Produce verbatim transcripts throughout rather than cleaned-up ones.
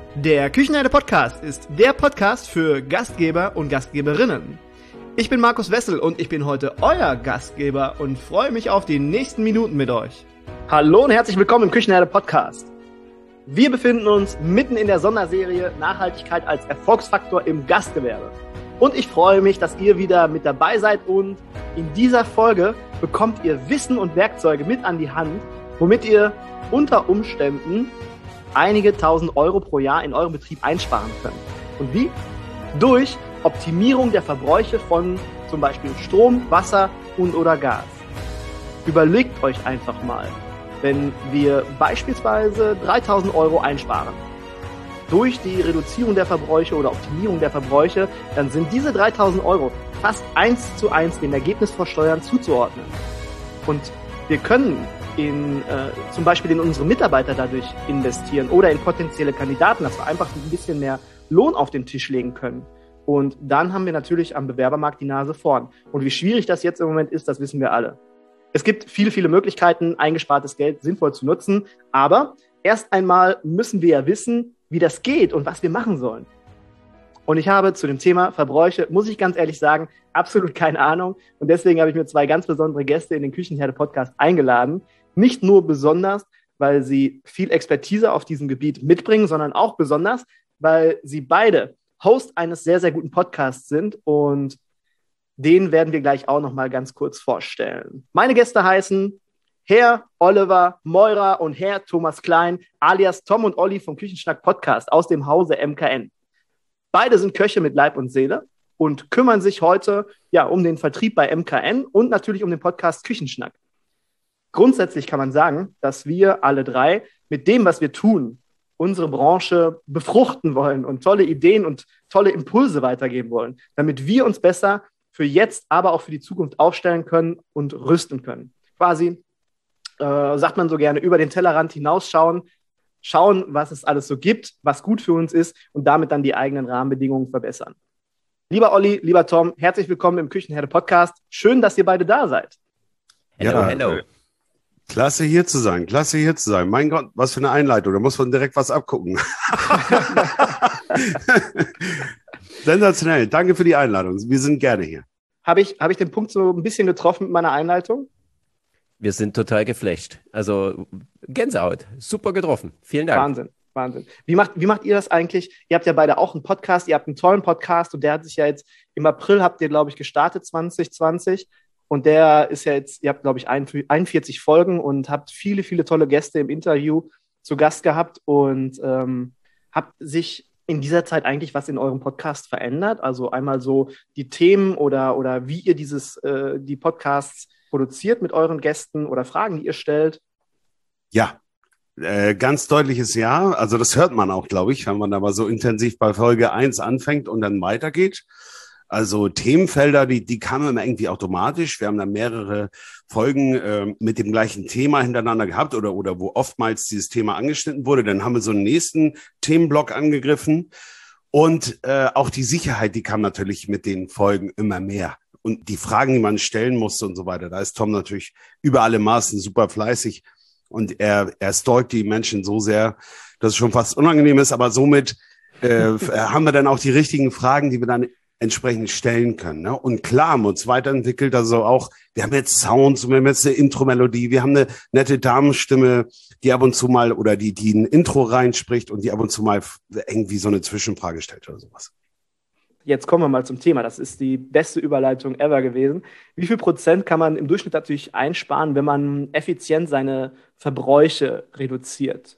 Der Küchenherde Podcast ist der Podcast für Gastgeber und Gastgeberinnen. Ich bin Markus Wessel und ich bin heute euer Gastgeber und freue mich auf die nächsten Minuten mit euch. Hallo und herzlich willkommen im Küchenherde Podcast. Wir befinden uns mitten in der Sonderserie Nachhaltigkeit als Erfolgsfaktor im Gastgewerbe. Und ich freue mich, dass ihr wieder mit dabei seid und in dieser Folge bekommt ihr Wissen und Werkzeuge mit an die Hand, womit ihr unter Umständen einige tausend Euro pro Jahr in eurem Betrieb einsparen könnt. Und wie? Durch Optimierung der Verbräuche von zum Beispiel Strom, Wasser und oder Gas. Überlegt euch einfach mal, wenn wir beispielsweise dreitausend Euro einsparen, durch die Reduzierung der Verbräuche oder Optimierung der Verbräuche, dann sind diese dreitausend Euro fast eins zu eins dem Ergebnis vor Steuern zuzuordnen. Und wir können in, äh, zum Beispiel in unsere Mitarbeiter dadurch investieren oder in potenzielle Kandidaten, dass wir einfach ein bisschen mehr Lohn auf den Tisch legen können. Und dann haben wir natürlich am Bewerbermarkt die Nase vorn. Und wie schwierig das jetzt im Moment ist, das wissen wir alle. Es gibt viele, viele Möglichkeiten, eingespartes Geld sinnvoll zu nutzen. Aber erst einmal müssen wir ja wissen, wie das geht und was wir machen sollen. Und ich habe zu dem Thema Verbräuche, muss ich ganz ehrlich sagen, absolut keine Ahnung. Und deswegen habe ich mir zwei ganz besondere Gäste in den Küchenherde-Podcast eingeladen. Nicht nur besonders, weil sie viel Expertise auf diesem Gebiet mitbringen, sondern auch besonders, weil sie beide Host eines sehr, sehr guten Podcasts sind. Und den werden wir gleich auch noch mal ganz kurz vorstellen. Meine Gäste heißen Herr Oliver Meurer und Herr Thomas Klein, alias Tom und Olli vom Küchenschnack Podcast aus dem Hause M K N. Beide sind Köche mit Leib und Seele und kümmern sich heute ja um den Vertrieb bei M K N und natürlich um den Podcast Küchenschnack. Grundsätzlich kann man sagen, dass wir alle drei mit dem, was wir tun, unsere Branche befruchten wollen und tolle Ideen und tolle Impulse weitergeben wollen, damit wir uns besser für jetzt, aber auch für die Zukunft aufstellen können und rüsten können. Quasi, äh, sagt man so gerne, über den Tellerrand hinausschauen, schauen, was es alles so gibt, was gut für uns ist und damit dann die eigenen Rahmenbedingungen verbessern. Lieber Olli, lieber Tom, herzlich willkommen im Küchenherde Podcast. Schön, dass ihr beide da seid. Hello, ja, hello. Klasse hier zu sein, klasse hier zu sein. Mein Gott, was für eine Einleitung, da muss man direkt was abgucken. Sensationell, danke für die Einladung, wir sind gerne hier. Habe ich, hab ich den Punkt so ein bisschen getroffen mit meiner Einleitung? Wir sind total geflasht, also Gänsehaut, super getroffen, vielen Dank. Wahnsinn, Wahnsinn. Wie macht, wie macht ihr das eigentlich? Ihr habt ja beide auch einen Podcast, ihr habt einen tollen Podcast und der hat sich ja jetzt, im April habt ihr, glaube ich, gestartet, zwanzig zwanzig. Und der ist ja jetzt, ihr habt, glaube ich, einundvierzig Folgen und habt viele, viele tolle Gäste im Interview zu Gast gehabt und ähm, habt sich in dieser Zeit eigentlich was in eurem Podcast verändert? Also einmal so die Themen oder, oder wie ihr dieses, äh, die Podcasts produziert mit euren Gästen oder Fragen, die ihr stellt? Ja, äh, ganz deutliches Ja. Also das hört man auch, glaube ich, wenn man aber so intensiv bei Folge eins anfängt und dann weitergeht. Also Themenfelder, die, die kamen immer irgendwie automatisch. Wir haben dann mehrere Folgen äh, mit dem gleichen Thema hintereinander gehabt oder, oder wo oftmals dieses Thema angeschnitten wurde. Dann haben wir so einen nächsten Themenblock angegriffen. Und äh, auch die Sicherheit, die kam natürlich mit den Folgen immer mehr. Und die Fragen, die man stellen musste und so weiter, da ist Tom natürlich über alle Maßen super fleißig. Und er, er stalkt die Menschen so sehr, dass es schon fast unangenehm ist. Aber somit äh, haben wir dann auch die richtigen Fragen, die wir dann entsprechend stellen können. Ne? Und klar haben wir uns weiterentwickelt, also auch, wir haben jetzt Sounds, wir haben jetzt eine Intro-Melodie, wir haben eine nette Damenstimme, die ab und zu mal, oder die, die ein Intro reinspricht und die ab und zu mal irgendwie so eine Zwischenfrage stellt oder sowas. Jetzt kommen wir mal zum Thema. Das ist die beste Überleitung ever gewesen. Wie viel Prozent kann man im Durchschnitt natürlich einsparen, wenn man effizient seine Verbräuche reduziert?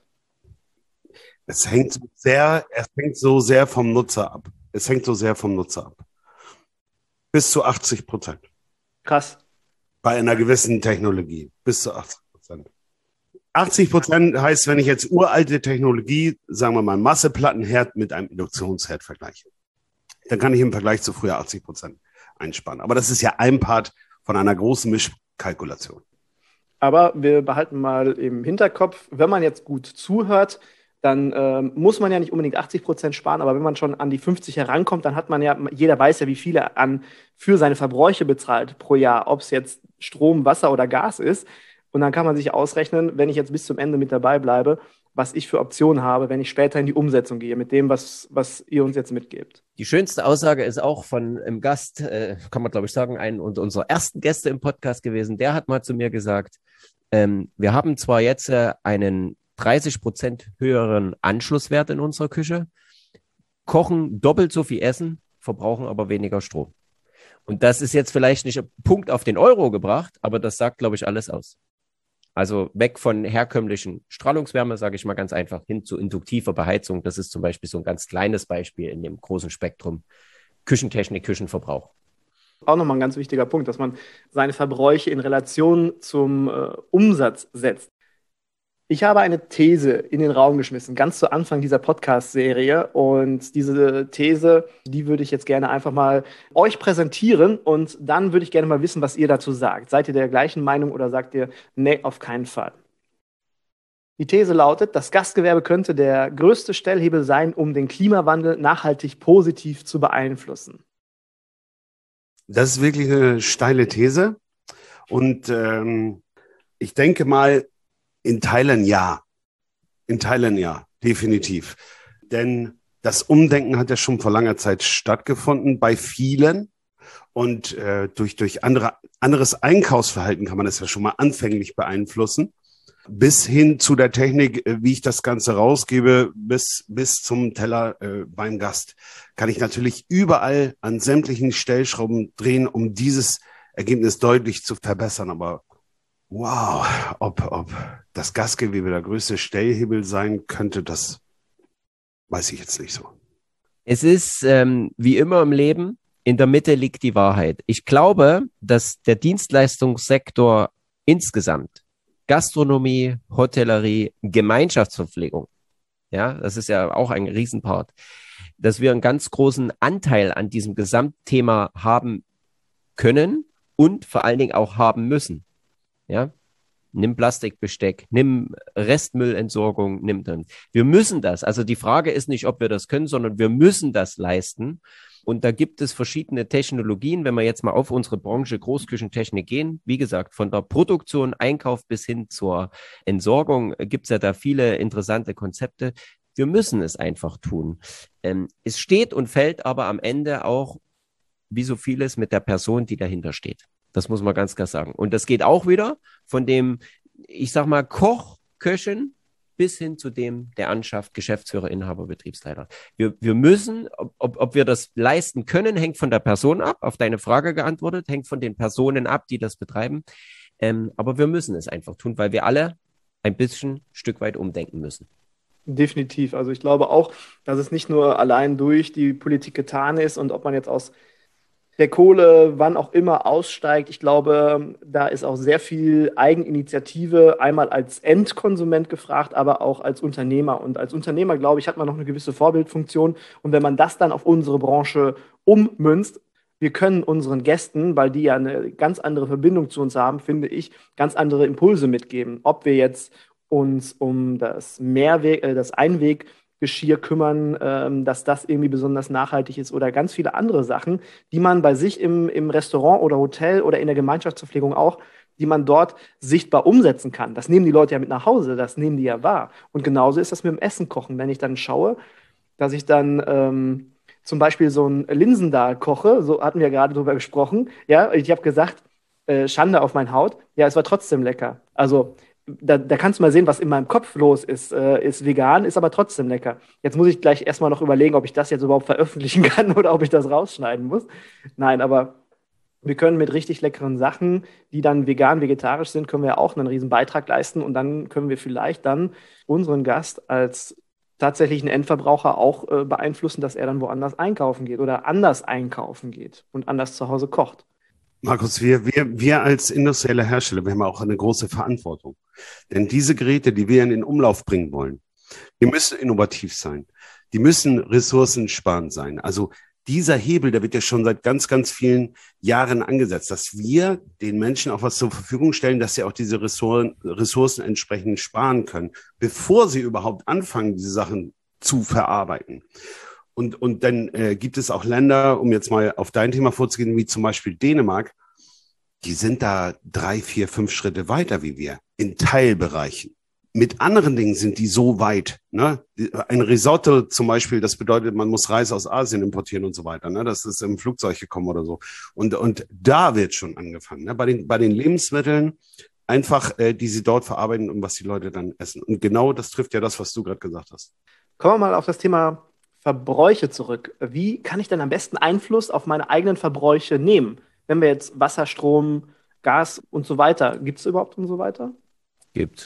Es hängt so sehr, es hängt so sehr vom Nutzer ab. Es hängt so sehr vom Nutzer ab. Bis zu achtzig Prozent. Krass. Bei einer gewissen Technologie. Bis zu achtzig Prozent. achtzig Prozent heißt, wenn ich jetzt uralte Technologie, sagen wir mal Masseplattenherd mit einem Induktionsherd vergleiche, dann kann ich im Vergleich zu früher achtzig Prozent einsparen. Aber das ist ja ein Part von einer großen Mischkalkulation. Aber wir behalten mal im Hinterkopf, wenn man jetzt gut zuhört, dann ähm, muss man ja nicht unbedingt achtzig Prozent sparen, aber wenn man schon an die fünfzig herankommt, dann hat man ja, jeder weiß ja, wie viel er an für seine Verbräuche bezahlt pro Jahr, ob es jetzt Strom, Wasser oder Gas ist. Und dann kann man sich ausrechnen, wenn ich jetzt bis zum Ende mit dabei bleibe, was ich für Optionen habe, wenn ich später in die Umsetzung gehe, mit dem, was, was ihr uns jetzt mitgebt. Die schönste Aussage ist auch von einem Gast, äh, kann man glaube ich sagen, einen unserer ersten Gäste im Podcast gewesen. Der hat mal zu mir gesagt, ähm, wir haben zwar jetzt äh, einen dreißig Prozent höheren Anschlusswert in unserer Küche, kochen doppelt so viel Essen, verbrauchen aber weniger Strom. Und das ist jetzt vielleicht nicht ein Punkt auf den Euro gebracht, aber das sagt, glaube ich, alles aus. Also weg von herkömmlichen Strahlungswärme, sage ich mal ganz einfach, hin zu induktiver Beheizung. Das ist zum Beispiel so ein ganz kleines Beispiel in dem großen Spektrum Küchentechnik, Küchenverbrauch. Auch nochmal ein ganz wichtiger Punkt, dass man seine Verbräuche in Relation zum äh, Umsatz setzt. Ich habe eine These in den Raum geschmissen, ganz zu Anfang dieser Podcast-Serie. Und diese These, die würde ich jetzt gerne einfach mal euch präsentieren. Und dann würde ich gerne mal wissen, was ihr dazu sagt. Seid ihr der gleichen Meinung oder sagt ihr, nee, auf keinen Fall? Die These lautet, das Gastgewerbe könnte der größte Stellhebel sein, um den Klimawandel nachhaltig positiv zu beeinflussen. Das ist wirklich eine steile These. Und ähm, ich denke mal, in Teilen ja. In Teilen ja, definitiv. Denn das Umdenken hat ja schon vor langer Zeit stattgefunden bei vielen. Und äh, durch, durch andere, anderes Einkaufsverhalten kann man das ja schon mal anfänglich beeinflussen. Bis hin zu der Technik, äh, wie ich das Ganze rausgebe, bis, bis zum Teller äh, beim Gast. Kann ich natürlich überall an sämtlichen Stellschrauben drehen, um dieses Ergebnis deutlich zu verbessern. Aber wow, ob, ob das Gastgewebe der größte Stellhebel sein könnte, das weiß ich jetzt nicht so. Es ist ähm, wie immer im Leben, in der Mitte liegt die Wahrheit. Ich glaube, dass der Dienstleistungssektor insgesamt, Gastronomie, Hotellerie, Gemeinschaftsverpflegung, ja, das ist ja auch ein Riesenpart, dass wir einen ganz großen Anteil an diesem Gesamtthema haben können und vor allen Dingen auch haben müssen. Ja, nimm Plastikbesteck, nimm Restmüllentsorgung, nimm dann. Wir müssen das. Also die Frage ist nicht, ob wir das können, sondern wir müssen das leisten. Und da gibt es verschiedene Technologien, wenn wir jetzt mal auf unsere Branche Großküchentechnik gehen. Wie gesagt, von der Produktion, Einkauf bis hin zur Entsorgung gibt es ja da viele interessante Konzepte. Wir müssen es einfach tun. Ähm, es steht und fällt aber am Ende auch, wie so vieles, mit der Person, die dahinter steht. Das muss man ganz klar sagen. Und das geht auch wieder von dem, ich sag mal, Koch, Köchin bis hin zu dem, der anschafft, Geschäftsführer, Inhaber, Betriebsleiter. Wir, wir müssen, ob, ob wir das leisten können, hängt von der Person ab. Auf deine Frage geantwortet, hängt von den Personen ab, die das betreiben. Ähm, aber wir müssen es einfach tun, weil wir alle ein bisschen ein Stück weit umdenken müssen. Definitiv. Also ich glaube auch, dass es nicht nur allein durch die Politik getan ist und ob man jetzt aus der Kohle, wann auch immer, aussteigt. Ich glaube, da ist auch sehr viel Eigeninitiative, einmal als Endkonsument gefragt, aber auch als Unternehmer. Und als Unternehmer, glaube ich, hat man noch eine gewisse Vorbildfunktion. Und wenn man das dann auf unsere Branche ummünzt, wir können unseren Gästen, weil die ja eine ganz andere Verbindung zu uns haben, finde ich, ganz andere Impulse mitgeben. Ob wir jetzt uns um das Mehrweg, äh, das Einweg Geschirr kümmern, ähm, dass das irgendwie besonders nachhaltig ist oder ganz viele andere Sachen, die man bei sich im, im Restaurant oder Hotel oder in der Gemeinschaftsverpflegung auch, die man dort sichtbar umsetzen kann. Das nehmen die Leute ja mit nach Hause, das nehmen die ja wahr. Und genauso ist das mit dem Essen kochen. Wenn ich dann schaue, dass ich dann ähm, zum Beispiel so ein Linsendahl koche, so hatten wir gerade drüber gesprochen, ja, ich habe gesagt, äh, Schande auf mein Haut, ja, es war trotzdem lecker. Also Da, da kannst du mal sehen, was in meinem Kopf los ist. Äh, ist vegan, ist aber trotzdem lecker. Jetzt muss ich gleich erstmal noch überlegen, ob ich das jetzt überhaupt veröffentlichen kann oder ob ich das rausschneiden muss. Nein, aber wir können mit richtig leckeren Sachen, die dann vegan, vegetarisch sind, können wir auch einen riesen Beitrag leisten und dann können wir vielleicht dann unseren Gast als tatsächlichen Endverbraucher auch äh, beeinflussen, dass er dann woanders einkaufen geht oder anders einkaufen geht und anders zu Hause kocht. Markus, wir, wir, wir als industrielle Hersteller, wir haben auch eine große Verantwortung. Denn diese Geräte, die wir in den Umlauf bringen wollen, die müssen innovativ sein. Die müssen ressourcensparend sein. Also dieser Hebel, der wird ja schon seit ganz, ganz vielen Jahren angesetzt, dass wir den Menschen auch was zur Verfügung stellen, dass sie auch diese Ressourcen, Ressourcen entsprechend sparen können, bevor sie überhaupt anfangen, diese Sachen zu verarbeiten. Und, und dann äh, gibt es auch Länder, um jetzt mal auf dein Thema vorzugehen, wie zum Beispiel Dänemark, die sind da drei, vier, fünf Schritte weiter wie wir in Teilbereichen. mit anderen Dingen sind die so weit. Ne? Ein Risotto zum Beispiel, das bedeutet, man muss Reis aus Asien importieren und so weiter. Ne? Das ist im Flugzeug gekommen oder so. Und, und da wird schon angefangen. Ne? Bei den, bei den Lebensmitteln einfach, äh, die sie dort verarbeiten und was die Leute dann essen. Und genau das trifft ja das, was du gerade gesagt hast. Kommen wir mal auf das Thema Verbräuche zurück. Wie kann ich denn am besten Einfluss auf meine eigenen Verbräuche nehmen? Wenn wir jetzt Wasser, Strom, Gas und so weiter, gibt es überhaupt und so weiter? Gibt's.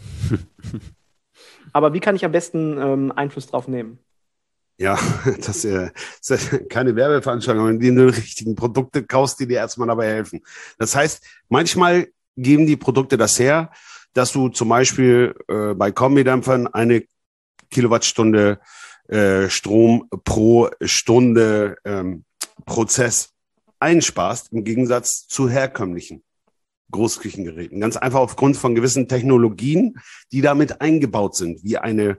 Aber wie kann ich am besten ähm, Einfluss drauf nehmen? Ja, das, äh, das ist keine Werbeveranstaltung, indem du die richtigen Produkte kaufst, die dir erstmal dabei helfen. Das heißt, manchmal geben die Produkte das her, dass du zum Beispiel äh, bei Kombidämpfern eine Kilowattstunde äh, Strom pro Stunde ähm, Prozess einsparst, im Gegensatz zu herkömmlichen Großküchengeräten. Ganz einfach aufgrund von gewissen Technologien, die damit eingebaut sind, wie eine,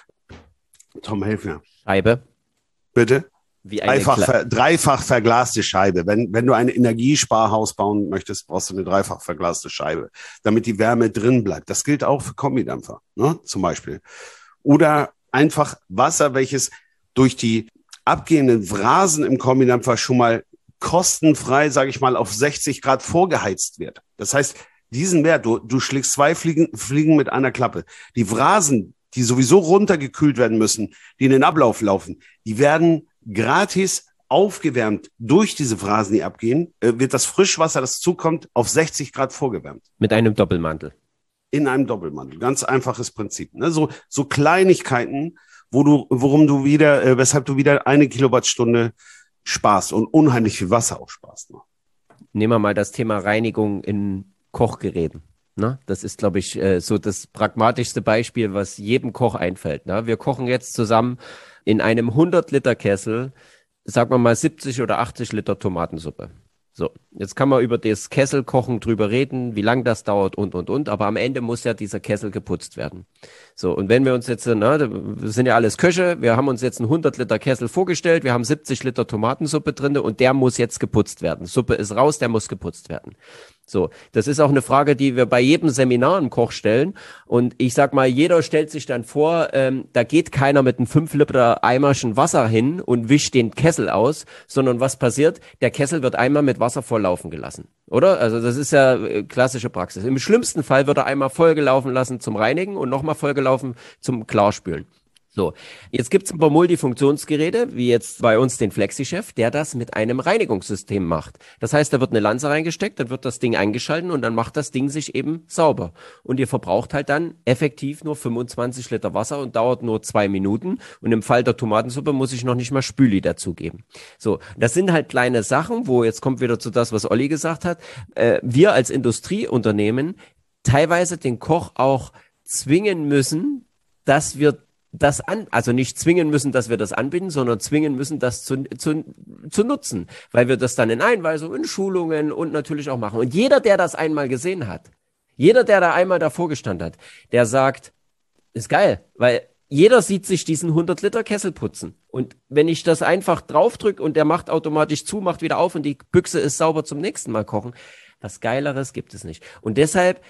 Tom, helf mir. Scheibe. Bitte? Wie eine Dreifach, Kle- ver, dreifach verglaste Scheibe. Wenn, wenn du ein Energiesparhaus bauen möchtest, brauchst du eine dreifach verglaste Scheibe, damit die Wärme drin bleibt. Das gilt auch für Kombidämpfer, ne, zum Beispiel. Oder einfach Wasser, welches durch die abgehenden Phrasen im Kombidämpfer schon mal kostenfrei, sage ich mal, auf sechzig Grad vorgeheizt wird. Das heißt, diesen Wert, du, du schlägst zwei Fliegen, Fliegen mit einer Klappe. Die Phrasen, die sowieso runtergekühlt werden müssen, die in den Ablauf laufen, die werden gratis aufgewärmt durch diese Phrasen, die abgehen, äh, wird das Frischwasser, das zukommt, auf sechzig Grad vorgewärmt. Mit einem Doppelmantel. In einem Doppelmantel. Ganz einfaches Prinzip. Ne? So, so Kleinigkeiten, wo du, worum du wieder, äh, weshalb du wieder eine Kilowattstunde sparst und unheimlich viel Wasser auch sparst. Ne? Nehmen wir mal das Thema Reinigung in Kochgeräten. Ne? Das ist, glaube ich, äh, so das pragmatischste Beispiel, was jedem Koch einfällt. Ne? Wir kochen jetzt zusammen in einem hundert Liter Kessel, sagen wir mal siebzig oder achtzig Liter Tomatensuppe. So, jetzt kann man über das Kesselkochen drüber reden, wie lang das dauert und, und, und, aber am Ende muss ja dieser Kessel geputzt werden. So, und wenn wir uns jetzt, ne, wir sind ja alles Köche, wir haben uns jetzt einen hundert Liter Kessel vorgestellt, wir haben siebzig Liter Tomatensuppe drin und der muss jetzt geputzt werden. Suppe ist raus, der muss geputzt werden. So, das ist auch eine Frage, die wir bei jedem Seminar im Koch stellen. Und ich sag mal, jeder stellt sich dann vor, ähm, da geht keiner mit einem fünf Liter Eimerchen Wasser hin und wischt den Kessel aus, sondern was passiert? Der Kessel wird einmal mit Wasser volllaufen gelassen, oder? Also das ist ja äh, klassische Praxis. Im schlimmsten Fall wird er einmal vollgelaufen lassen zum Reinigen und nochmal vollgelaufen zum Klarspülen. So, jetzt gibt's ein paar Multifunktionsgeräte, wie jetzt bei uns den FlexiChef, der das mit einem Reinigungssystem macht. Das heißt, da wird eine Lanze reingesteckt, dann wird das Ding eingeschalten und dann macht das Ding sich eben sauber. Und ihr verbraucht halt dann effektiv nur fünfundzwanzig Liter Wasser und dauert nur zwei Minuten. Und im Fall der Tomatensuppe muss ich noch nicht mal Spüli dazugeben. So, das sind halt kleine Sachen, wo jetzt kommt wieder zu das, was Olli gesagt hat. Äh, wir als Industrieunternehmen teilweise den Koch auch zwingen müssen, dass wir das an, also nicht zwingen müssen, dass wir das anbieten, sondern zwingen müssen, das zu, zu, zu nutzen, weil wir das dann in Einweisungen, in Schulungen und natürlich auch machen. Und jeder, der das einmal gesehen hat, jeder, der da einmal davor gestanden hat, der sagt, ist geil, weil jeder sieht sich diesen hundert Liter Kessel putzen. Und wenn ich das einfach draufdrücke und der macht automatisch zu, macht wieder auf und die Büchse ist sauber zum nächsten Mal kochen, was Geileres gibt es nicht. Und deshalb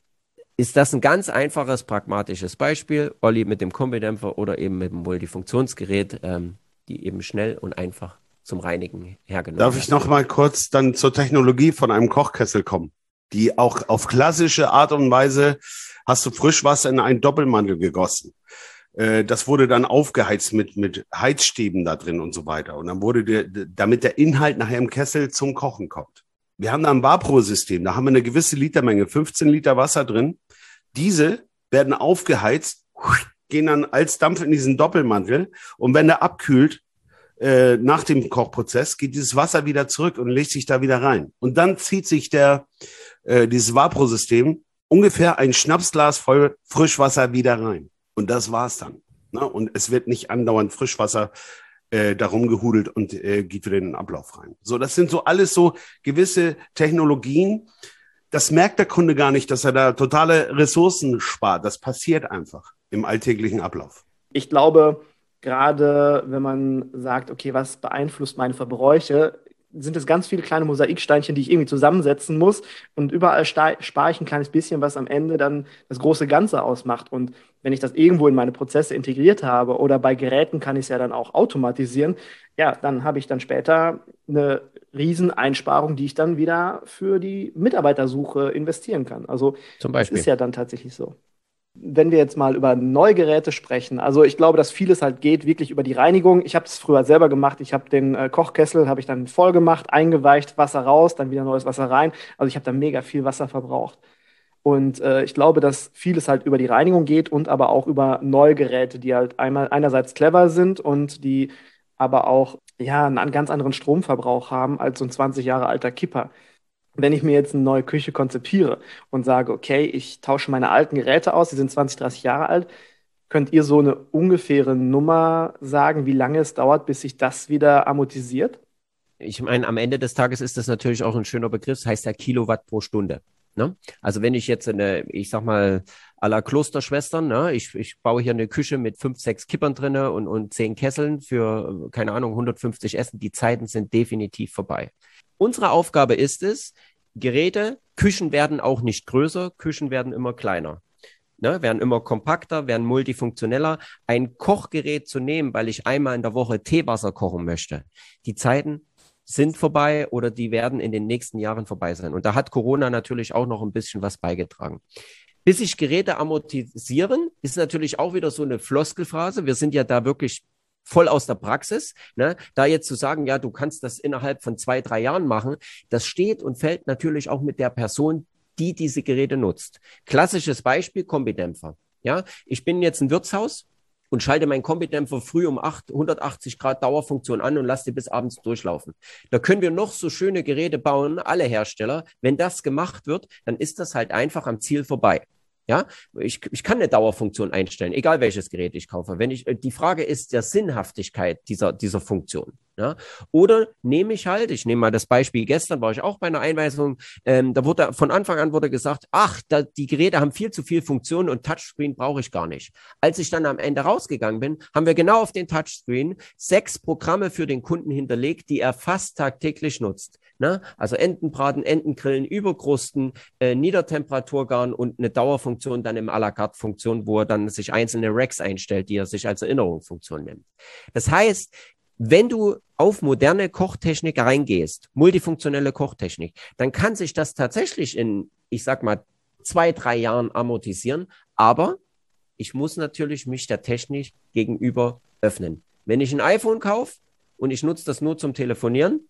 ist das ein ganz einfaches, pragmatisches Beispiel, Olli mit dem Kombidämpfer oder eben mit dem Multifunktionsgerät, ähm, die eben schnell und einfach zum Reinigen hergenommen werden. Darf ich noch mal kurz dann zur Technologie von einem Kochkessel kommen, die auch auf klassische Art und Weise, hast du Frischwasser in einen Doppelmantel gegossen. Äh, das wurde dann aufgeheizt mit, mit Heizstäben da drin und so weiter. Und dann wurde der, damit der Inhalt nachher im Kessel zum Kochen kommt. Wir haben da ein Vapro-System, da haben wir eine gewisse Litermenge, fünfzehn Liter Wasser drin. Diese werden aufgeheizt, gehen dann als Dampf in diesen Doppelmantel und wenn der abkühlt äh, nach dem Kochprozess, geht dieses Wasser wieder zurück und legt sich da wieder rein. Und dann zieht sich der äh, dieses Vapro-System ungefähr ein Schnapsglas voll Frischwasser wieder rein. Und das war's dann. Ne? Und es wird nicht andauernd Frischwasser äh, darum gehudelt und äh, geht wieder in den Ablauf rein. So, das sind so alles so gewisse Technologien. Das merkt der Kunde gar nicht, dass er da totale Ressourcen spart. Das passiert einfach im alltäglichen Ablauf. Ich glaube, gerade wenn man sagt, okay, was beeinflusst meine Verbräuche, sind es ganz viele kleine Mosaiksteinchen, die ich irgendwie zusammensetzen muss. Und überall spare ich ein kleines bisschen, was am Ende dann das große Ganze ausmacht. Und wenn ich das irgendwo in meine Prozesse integriert habe oder bei Geräten kann ich es ja dann auch automatisieren, ja, dann habe ich dann später eine Rieseneinsparung, die ich dann wieder für die Mitarbeitersuche investieren kann. Also Zum das Beispiel. ist ja dann tatsächlich so. Wenn wir jetzt mal über neue Geräte sprechen, also ich glaube, dass vieles halt geht wirklich über die Reinigung. Ich habe es früher selber gemacht. Ich habe den äh, Kochkessel, habe ich dann voll gemacht, eingeweicht, Wasser raus, dann wieder neues Wasser rein. Also ich habe da mega viel Wasser verbraucht. Und äh, ich glaube, dass vieles halt über die Reinigung geht und aber auch über neue Geräte, die halt einmal einerseits clever sind und die aber auch ja einen ganz anderen Stromverbrauch haben als so ein zwanzig Jahre alter Kipper. Wenn ich mir jetzt eine neue Küche konzipiere und sage, okay, ich tausche meine alten Geräte aus, die sind zwanzig, dreißig Jahre alt, könnt ihr so eine ungefähre Nummer sagen, wie lange es dauert, bis sich das wieder amortisiert? Ich meine, am Ende des Tages ist das natürlich auch ein schöner Begriff, das heißt ja Kilowatt pro Stunde. Ne? Also wenn ich jetzt eine, ich sag mal, à la Klosterschwestern, ne? ich, ich baue hier eine Küche mit fünf, sechs Kippern drinne und, und zehn Kesseln für, keine Ahnung, hundertfünfzig Essen, die Zeiten sind definitiv vorbei. Unsere Aufgabe ist es, Geräte, Küchen werden auch nicht größer, Küchen werden immer kleiner. Ne, werden immer kompakter, werden multifunktioneller. Ein Kochgerät zu nehmen, weil ich einmal in der Woche Teewasser kochen möchte, die Zeiten sind vorbei oder die werden in den nächsten Jahren vorbei sein. Und da hat Corona natürlich auch noch ein bisschen was beigetragen. Bis sich Geräte amortisieren, ist natürlich auch wieder so eine Floskelphrase. Wir sind ja da wirklich voll aus der Praxis. Ne? Da jetzt zu sagen, ja, du kannst das innerhalb von zwei, drei Jahren machen, das steht und fällt natürlich auch mit der Person, die diese Geräte nutzt. Klassisches Beispiel, Kombidämpfer. Ja, ich bin jetzt ein Wirtshaus und schalte meinen Kombidämpfer früh um acht, hundertachtzig Grad Dauerfunktion an und lasse die bis abends durchlaufen. Da können wir noch so schöne Geräte bauen, alle Hersteller. Wenn das gemacht wird, dann ist das halt einfach am Ziel vorbei. Ja, ich, ich kann eine Dauerfunktion einstellen, egal welches Gerät ich kaufe. Wenn ich, die Frage ist der Sinnhaftigkeit dieser, dieser Funktion. Ja? Oder nehme ich halt, ich nehme mal das Beispiel, gestern war ich auch bei einer Einweisung, ähm, da wurde von Anfang an wurde gesagt, ach, da, die Geräte haben viel zu viel Funktionen und Touchscreen brauche ich gar nicht. Als ich dann am Ende rausgegangen bin, haben wir genau auf den Touchscreen sechs Programme für den Kunden hinterlegt, die er fast tagtäglich nutzt. Ne? Also Entenbraten, Entengrillen, Überkrusten, äh, Niedertemperaturgarn und eine Dauerfunktion dann im à la carte Funktion, wo er dann sich einzelne Racks einstellt, die er sich als Erinnerungsfunktion nimmt. Das heißt, wenn du auf moderne Kochtechnik reingehst, multifunktionelle Kochtechnik, dann kann sich das tatsächlich in, ich sag mal, zwei, drei Jahren amortisieren, aber ich muss natürlich mich der Technik gegenüber öffnen. Wenn ich ein iPhone kaufe und ich nutze das nur zum Telefonieren,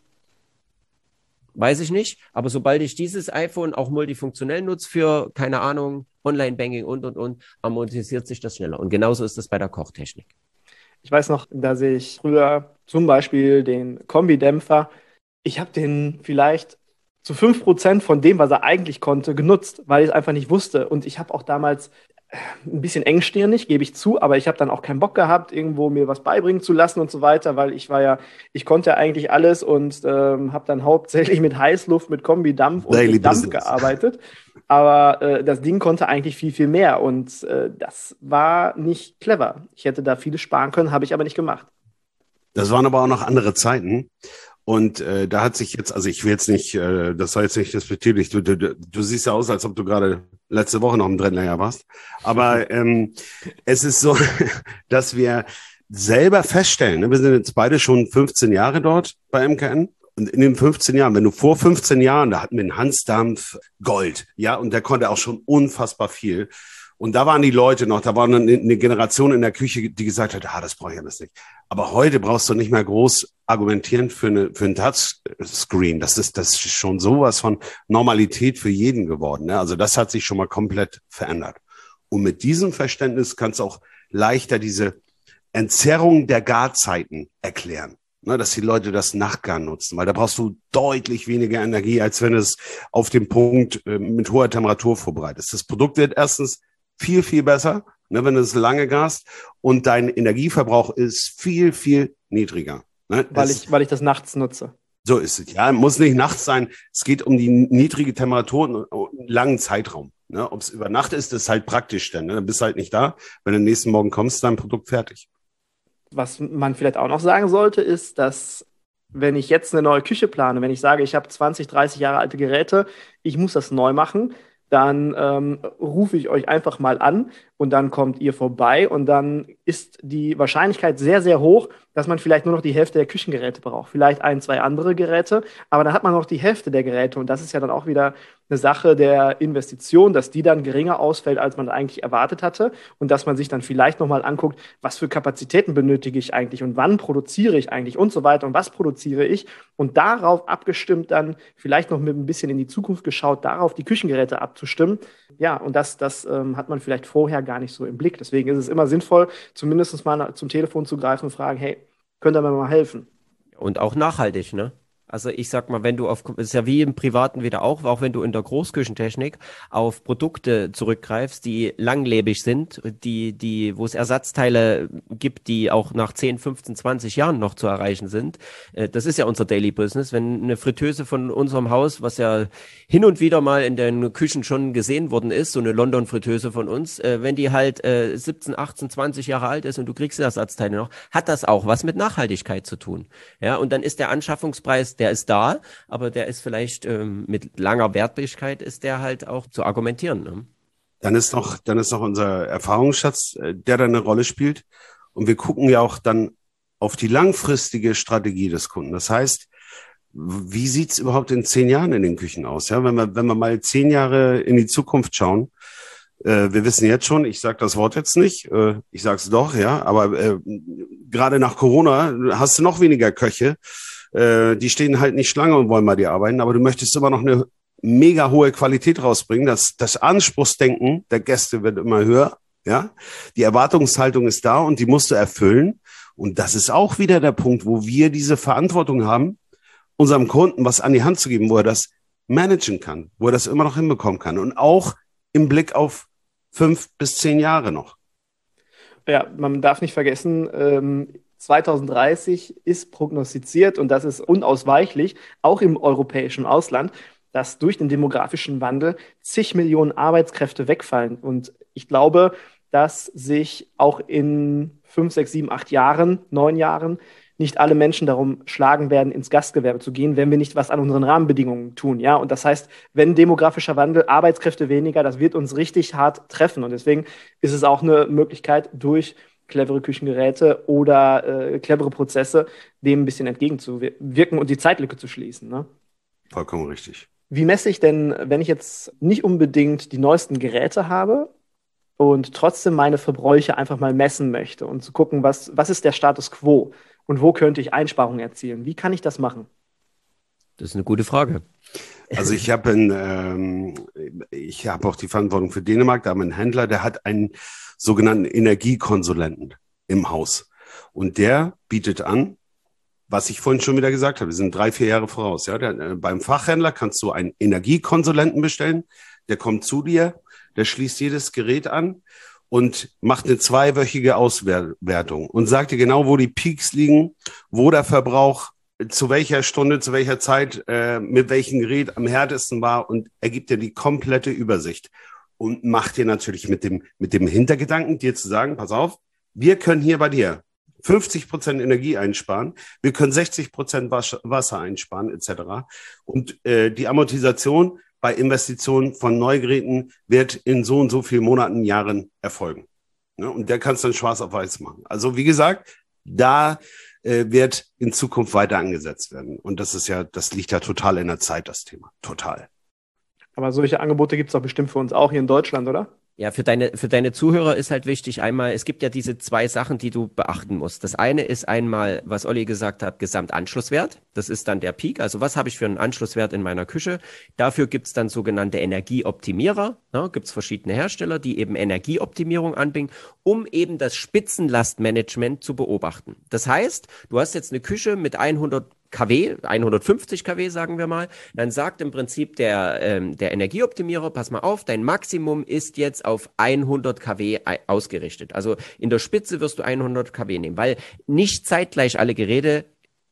weiß ich nicht, aber sobald ich dieses iPhone auch multifunktionell nutze für, keine Ahnung, Online-Banking und, und, und, amortisiert sich das schneller. Und genauso ist es bei der Kochtechnik. Ich weiß noch, dass ich früher zum Beispiel den Kombidämpfer, ich habe den vielleicht zu fünf Prozent von dem, was er eigentlich konnte, genutzt, weil ich es einfach nicht wusste. Und ich habe auch damals ein bisschen engstirnig, gebe ich zu, aber ich habe dann auch keinen Bock gehabt, irgendwo mir was beibringen zu lassen und so weiter, weil ich war ja, ich konnte ja eigentlich alles und ähm, habe dann hauptsächlich mit Heißluft, mit Kombidampf und Daily mit Dampf Business. gearbeitet. Aber äh, das Ding konnte eigentlich viel, viel mehr und äh, das war nicht clever. Ich hätte da vieles sparen können, habe ich aber nicht gemacht. Das waren aber auch noch andere Zeiten. Und äh, da hat sich jetzt, also ich will jetzt nicht, äh, das soll jetzt nicht despektierlich, du, du, du siehst ja aus, als ob du gerade letzte Woche noch im Drittenlehrjahr warst. Aber ähm, es ist so, dass wir selber feststellen, ne, wir sind jetzt beide schon fünfzehn Jahre dort bei M K N. Und in den fünfzehn Jahren, wenn du vor fünfzehn Jahren, da hatten wir einen Hansdampf Gold, ja, und der konnte auch schon unfassbar viel. Und da waren die Leute noch, da war eine, eine Generation in der Küche, die gesagt hat, ah, das brauche ich alles nicht. Aber heute brauchst du nicht mehr groß argumentieren für eine, für ein Touchscreen. Das ist, das ist schon sowas von Normalität für jeden geworden, ne? Also das hat sich schon mal komplett verändert. Und mit diesem Verständnis kannst du auch leichter diese Entzerrung der Garzeiten erklären. Ne, dass die Leute das Nachgaren nutzen, weil da brauchst du deutlich weniger Energie, als wenn es auf dem Punkt äh, mit hoher Temperatur vorbereitet. Das Produkt wird erstens viel, viel besser, ne, wenn du es lange garst, und dein Energieverbrauch ist viel, viel niedriger. Ne? Weil ich, weil ich das nachts nutze. So ist es. Ja, muss nicht nachts sein. Es geht um die niedrige Temperatur und einen langen Zeitraum. Ne? Ob es über Nacht ist, ist halt praktisch dann. Ne? Dann bist du halt nicht da. Wenn du am nächsten Morgen kommst, ist dein Produkt fertig. Was man vielleicht auch noch sagen sollte, ist, dass Wenn ich jetzt eine neue Küche plane, wenn ich sage, ich habe zwanzig, dreißig Jahre alte Geräte, ich muss das neu machen, dann ähm, rufe ich euch einfach mal an und dann kommt ihr vorbei und dann ist die Wahrscheinlichkeit sehr, sehr hoch, dass man vielleicht nur noch die Hälfte der Küchengeräte braucht. Vielleicht ein, zwei andere Geräte, aber dann hat man noch die Hälfte der Geräte und das ist ja dann auch wieder eine Sache der Investition, dass die dann geringer ausfällt, als man eigentlich erwartet hatte und dass man sich dann vielleicht nochmal anguckt, was für Kapazitäten benötige ich eigentlich und wann produziere ich eigentlich und so weiter und was produziere ich und darauf abgestimmt dann vielleicht noch mit ein bisschen in die Zukunft geschaut, darauf die Küchengeräte abzustimmen. Ja, und das, das ähm, hat man vielleicht vorher gar nicht so im Blick. Deswegen ist es immer sinnvoll, zumindest mal zum Telefon zu greifen und fragen, hey, könnt ihr mir mal helfen? Und auch nachhaltig, ne? Also ich sag mal, wenn du auf, ist ja wie im Privaten wieder auch, auch wenn du in der Großküchentechnik auf Produkte zurückgreifst, die langlebig sind, die, die, wo es Ersatzteile gibt, die auch nach zehn, fünfzehn, zwanzig Jahren noch zu erreichen sind. Äh, das ist ja unser Daily Business. Wenn eine Fritteuse von unserem Haus, was ja hin und wieder mal in den Küchen schon gesehen worden ist, so eine London-Fritteuse von uns, äh, wenn die halt äh, siebzehn, achtzehn, zwanzig Jahre alt ist und du kriegst Ersatzteile noch, hat das auch was mit Nachhaltigkeit zu tun. Ja, und dann ist der Anschaffungspreis, der ist da, aber der ist vielleicht ähm, mit langer Wertbildlichkeit ist der halt auch zu argumentieren. Ne? Dann ist noch, dann ist noch unser Erfahrungsschatz, äh, der da eine Rolle spielt. Und wir gucken ja auch dann auf die langfristige Strategie des Kunden. Das heißt, wie sieht's überhaupt in zehn Jahren in den Küchen aus? Ja, wenn wir, wenn wir mal zehn Jahre in die Zukunft schauen, äh, wir wissen jetzt schon, ich sage das Wort jetzt nicht, äh, ich sage es doch, ja, aber äh, gerade nach Corona hast du noch weniger Köche. Die stehen halt nicht Schlange und wollen bei dir arbeiten, aber du möchtest immer noch eine mega hohe Qualität rausbringen. Das, das Anspruchsdenken der Gäste wird immer höher, ja. Die Erwartungshaltung ist da und die musst du erfüllen. Und das ist auch wieder der Punkt, wo wir diese Verantwortung haben, unserem Kunden was an die Hand zu geben, wo er das managen kann, wo er das immer noch hinbekommen kann und auch im Blick auf fünf bis zehn Jahre noch. Ja, man darf nicht vergessen, ähm, zwanzig dreißig ist prognostiziert und das ist unausweichlich, auch im europäischen Ausland, dass durch den demografischen Wandel zig Millionen Arbeitskräfte wegfallen. Und ich glaube, dass sich auch in fünf, sechs, sieben, acht Jahren, neun Jahren nicht alle Menschen darum schlagen werden, ins Gastgewerbe zu gehen, wenn wir nicht was an unseren Rahmenbedingungen tun. Ja? Und das heißt, wenn demografischer Wandel, Arbeitskräfte weniger, das wird uns richtig hart treffen. Und deswegen ist es auch eine Möglichkeit, durch clevere Küchengeräte oder äh, clevere Prozesse dem ein bisschen entgegenzuwirken und die Zeitlücke zu schließen. Ne? Vollkommen richtig. Wie messe ich denn, wenn ich jetzt nicht unbedingt die neuesten Geräte habe und trotzdem meine Verbräuche einfach mal messen möchte und zu gucken, was, was ist der Status quo und wo könnte ich Einsparungen erzielen? Wie kann ich das machen? Das ist eine gute Frage. Also ich habe ähm, ich habe auch die Verantwortung für Dänemark, da haben wir einen Händler, der hat einen sogenannten Energiekonsulenten im Haus. Und der bietet an, was ich vorhin schon wieder gesagt habe, wir sind drei, vier Jahre voraus. Ja, der, äh, beim Fachhändler kannst du einen Energiekonsulenten bestellen, der kommt zu dir, der schließt jedes Gerät an und macht eine zweiwöchige Auswertung und sagt dir genau, wo die Peaks liegen, wo der Verbrauch zu welcher Stunde, zu welcher Zeit, äh, mit welchem Gerät am härtesten war und er gibt dir die komplette Übersicht und macht dir natürlich mit dem, mit dem Hintergedanken, dir zu sagen, pass auf, wir können hier bei dir fünfzig Prozent Energie einsparen, wir können sechzig Prozent Wasser einsparen, et cetera. Und äh, die Amortisation bei Investitionen von Neugeräten wird in so und so vielen Monaten, Jahren erfolgen. Ja, und der kann es dann schwarz auf weiß machen. Also wie gesagt, da äh, wird in Zukunft weiter angesetzt werden. Und das ist ja, das liegt ja total in der Zeit, das Thema. Total. Aber solche Angebote gibt es doch bestimmt für uns auch hier in Deutschland, oder? Ja, für deine, für deine Zuhörer ist halt wichtig einmal, es gibt ja diese zwei Sachen, die du beachten musst. Das eine ist einmal, was Olli gesagt hat, Gesamtanschlusswert. Das ist dann der Peak. Also was habe ich für einen Anschlusswert in meiner Küche? Dafür gibt's dann sogenannte Energieoptimierer. Ja, gibt's verschiedene Hersteller, die eben Energieoptimierung anbieten, um eben das Spitzenlastmanagement zu beobachten. Das heißt, du hast jetzt eine Küche mit hundert Kilowatt, hundertfünfzig Kilowatt sagen wir mal, dann sagt im Prinzip der, ähm, der Energieoptimierer, pass mal auf, dein Maximum ist jetzt auf hundert Kilowatt ausgerichtet. Also in der Spitze wirst du hundert Kilowatt nehmen, weil nicht zeitgleich alle Geräte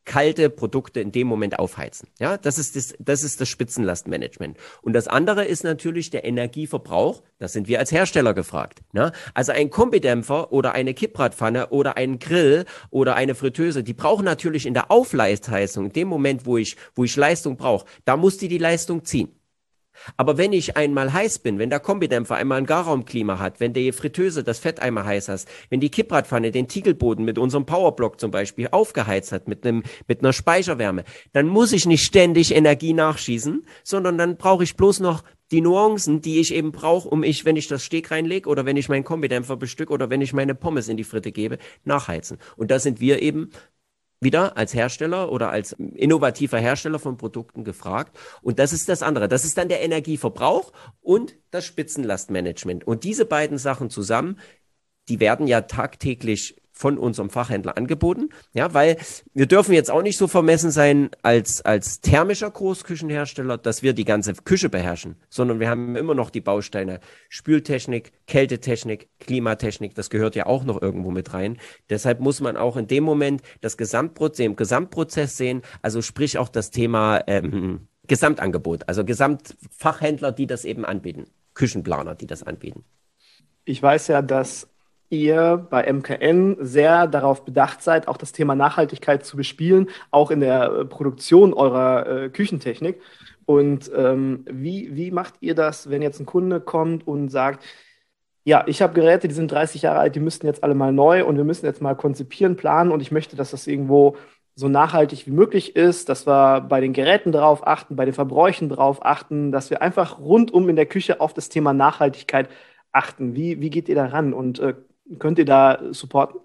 kalte Produkte in dem Moment aufheizen. Ja, das ist das, das ist das Spitzenlastmanagement. Und das andere ist natürlich der Energieverbrauch. Da sind wir als Hersteller gefragt. Ne? Also ein Kombidämpfer oder eine Kippradpfanne oder ein Grill oder eine Fritteuse, die brauchen natürlich in der Aufleistheizung, in dem Moment, wo ich, wo ich Leistung brauche, da muss die die Leistung ziehen. Aber wenn ich einmal heiß bin, wenn der Kombidämpfer einmal ein Garraumklima hat, wenn die Fritteuse das Fett einmal heiß hast, wenn die Kippradpfanne den Tiegelboden mit unserem Powerblock zum Beispiel aufgeheizt hat, mit einem, mit einer Speicherwärme, dann muss ich nicht ständig Energie nachschießen, sondern dann brauche ich bloß noch die Nuancen, die ich eben brauche, um ich, wenn ich das Steak reinlege oder wenn ich meinen Kombidämpfer bestücke oder wenn ich meine Pommes in die Fritte gebe, nachheizen. Und da sind wir eben wieder als Hersteller oder als innovativer Hersteller von Produkten gefragt. Und das ist das andere. Das ist dann der Energieverbrauch und das Spitzenlastmanagement. Und diese beiden Sachen zusammen, die werden ja tagtäglich von unserem Fachhändler angeboten, ja, weil wir dürfen jetzt auch nicht so vermessen sein als, als thermischer Großküchenhersteller, dass wir die ganze Küche beherrschen, sondern wir haben immer noch die Bausteine Spültechnik, Kältetechnik, Klimatechnik, das gehört ja auch noch irgendwo mit rein. Deshalb muss man auch in dem Moment das Gesamtprozess, im Gesamtprozess sehen, also sprich auch das Thema ähm, Gesamtangebot, also Gesamtfachhändler, die das eben anbieten, Küchenplaner, die das anbieten. Ich weiß ja, dass ihr bei M K N sehr darauf bedacht seid, auch das Thema Nachhaltigkeit zu bespielen, auch in der äh, Produktion eurer äh, Küchentechnik. Und ähm, wie, wie macht ihr das, wenn jetzt ein Kunde kommt und sagt, ja, ich habe Geräte, die sind dreißig Jahre alt, die müssten jetzt alle mal neu und wir müssen jetzt mal konzipieren, planen und ich möchte, dass das irgendwo so nachhaltig wie möglich ist, dass wir bei den Geräten drauf achten, bei den Verbräuchen drauf achten, dass wir einfach rundum in der Küche auf das Thema Nachhaltigkeit achten. Wie, wie geht ihr da ran und äh, könnt ihr da supporten?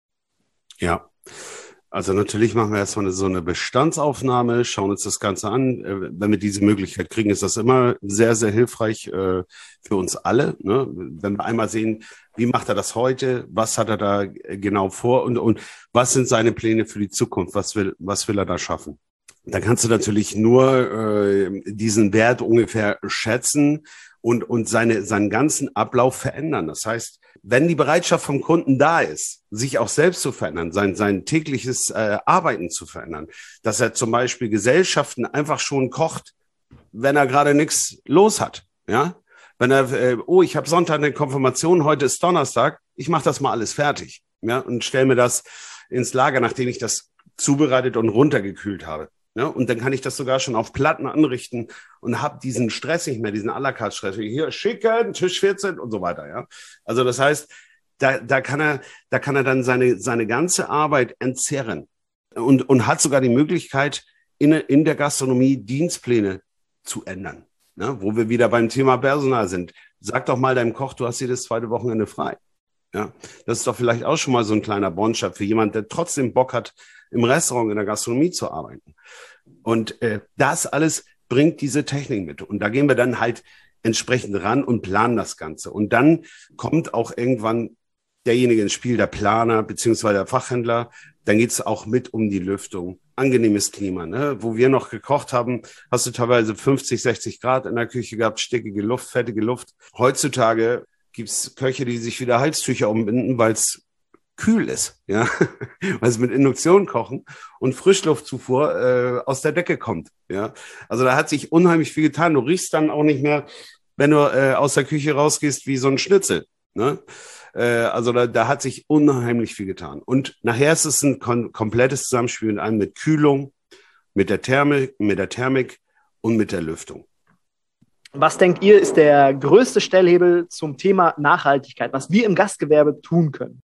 Ja, also natürlich machen wir erstmal so eine Bestandsaufnahme, schauen uns das Ganze an. Wenn wir diese Möglichkeit kriegen, ist das immer sehr, sehr hilfreich äh, für uns alle. Ne? Wenn wir einmal sehen, wie macht er das heute, was hat er da genau vor und, und was sind seine Pläne für die Zukunft, was will, was will er da schaffen. Dann kannst du natürlich nur äh, diesen Wert ungefähr schätzen und, und seine, seinen ganzen Ablauf verändern. Das heißt, wenn die Bereitschaft vom Kunden da ist, sich auch selbst zu verändern, sein, sein tägliches äh, Arbeiten zu verändern, dass er zum Beispiel Gesellschaften einfach schon kocht, wenn er gerade nichts los hat, ja, wenn er, äh, oh, ich habe Sonntag eine Konfirmation, heute ist Donnerstag, ich mache das mal alles fertig, ja, und stelle mir das ins Lager, nachdem ich das zubereitet und runtergekühlt habe. Ja, und dann kann ich das sogar schon auf Platten anrichten und habe diesen Stress nicht mehr, diesen à la carte Stress. Hier schicken, Tisch vierzehn und so weiter. Ja, also das heißt, da, da kann er, da kann er dann seine seine ganze Arbeit entzerren und und hat sogar die Möglichkeit in in der Gastronomie Dienstpläne zu ändern. Ja, wo wir wieder beim Thema Personal sind. Sag doch mal deinem Koch, du hast jedes zweite Wochenende frei. Ja, das ist doch vielleicht auch schon mal so ein kleiner Bonus für jemand, der trotzdem Bock hat, im Restaurant, in der Gastronomie zu arbeiten. Und äh, das alles bringt diese Technik mit. Und da gehen wir dann halt entsprechend ran und planen das Ganze. Und dann kommt auch irgendwann derjenige ins Spiel, der Planer beziehungsweise der Fachhändler. Dann geht's auch mit um die Lüftung. Angenehmes Klima. Ne? Wo wir noch gekocht haben, hast du teilweise fünfzig, sechzig Grad in der Küche gehabt, stickige Luft, fettige Luft. Heutzutage gibt's Köche, die sich wieder Halstücher umbinden, weil es kühl ist, ja, weil sie mit Induktion kochen und Frischluftzufuhr äh, aus der Decke kommt, ja. Also da hat sich unheimlich viel getan. Du riechst dann auch nicht mehr, wenn du äh, aus der Küche rausgehst, wie so ein Schnitzel, ne? Äh, also da, da hat sich unheimlich viel getan. Und nachher ist es ein kom- komplettes Zusammenspiel mit einem mit Kühlung, mit der Thermik, mit der Thermik und mit der Lüftung. Was denkt ihr, ist der größte Stellhebel zum Thema Nachhaltigkeit, was wir im Gastgewerbe tun können?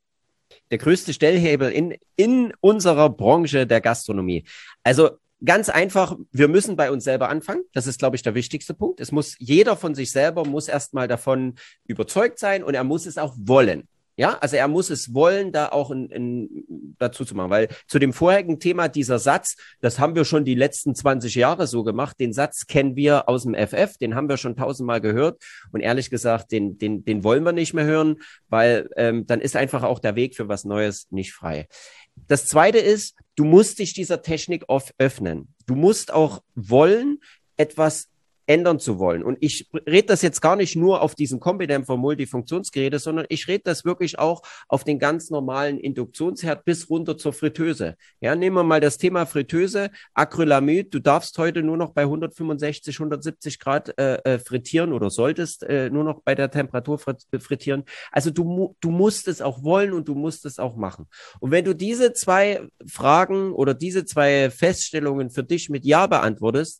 Der größte Stellhebel in, in unserer Branche der Gastronomie. Also ganz einfach, wir müssen bei uns selber anfangen. Das ist, glaube ich, der wichtigste Punkt. Es muss jeder von sich selber muss erstmal davon überzeugt sein und er muss es auch wollen. Ja, also er muss es wollen, da auch in, in, dazu zu machen, weil zu dem vorherigen Thema dieser Satz, das haben wir schon die letzten zwanzig Jahre so gemacht, den Satz kennen wir aus dem F F, den haben wir schon tausendmal gehört und ehrlich gesagt, den, den, den wollen wir nicht mehr hören, weil ähm, dann ist einfach auch der Weg für was Neues nicht frei. Das Zweite ist, du musst dich dieser Technik oft öffnen. Du musst auch wollen, etwas ändern zu wollen. Und ich rede das jetzt gar nicht nur auf diesen Kombidämpfer Multifunktionsgeräte, sondern ich rede das wirklich auch auf den ganz normalen Induktionsherd bis runter zur Fritteuse. Ja, nehmen wir mal das Thema Fritteuse, Acrylamid. Du darfst heute nur noch bei hundertfünfundsechzig, hundertsiebzig Grad äh, frittieren oder solltest äh, nur noch bei der Temperatur frittieren. Also du, du musst es auch wollen und du musst es auch machen. Und wenn du diese zwei Fragen oder diese zwei Feststellungen für dich mit Ja beantwortest,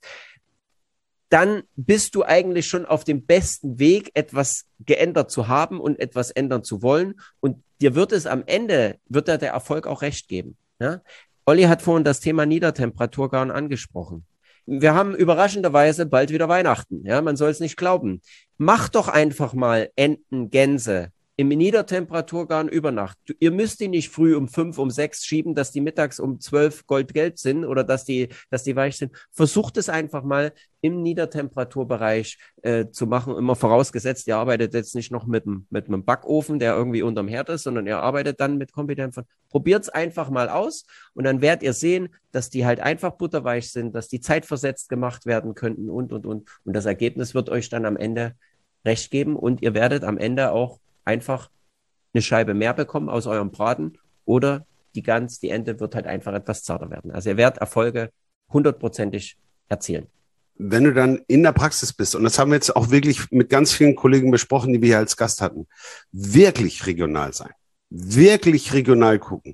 dann bist du eigentlich schon auf dem besten Weg, etwas geändert zu haben und etwas ändern zu wollen. Und dir wird es am Ende, wird dir der Erfolg auch recht geben. Ja? Olli hat vorhin das Thema Niedertemperaturgarn angesprochen. Wir haben überraschenderweise bald wieder Weihnachten. Ja, man soll es nicht glauben. Mach doch einfach mal Enten, Gänse im Niedertemperaturgarn über Nacht. Du, ihr müsst die nicht früh um fünf, um sechs schieben, dass die mittags um zwölf goldgelb sind oder dass die, dass die weich sind. Versucht es einfach mal im Niedertemperaturbereich äh, zu machen. Immer vorausgesetzt, ihr arbeitet jetzt nicht noch mit einem mit einem Backofen, der irgendwie unterm Herd ist, sondern ihr arbeitet dann mit Kombidämpfern. Probiert es einfach mal aus und dann werdet ihr sehen, dass die halt einfach butterweich sind, dass die zeitversetzt gemacht werden könnten und, und, und. Und das Ergebnis wird euch dann am Ende recht geben und ihr werdet am Ende auch einfach eine Scheibe mehr bekommen aus eurem Braten oder die Gans, die Ente wird halt einfach etwas zarter werden. Also ihr werdet Erfolge hundertprozentig erzielen. Wenn du dann in der Praxis bist, und das haben wir jetzt auch wirklich mit ganz vielen Kollegen besprochen, die wir hier als Gast hatten, wirklich regional sein, wirklich regional gucken.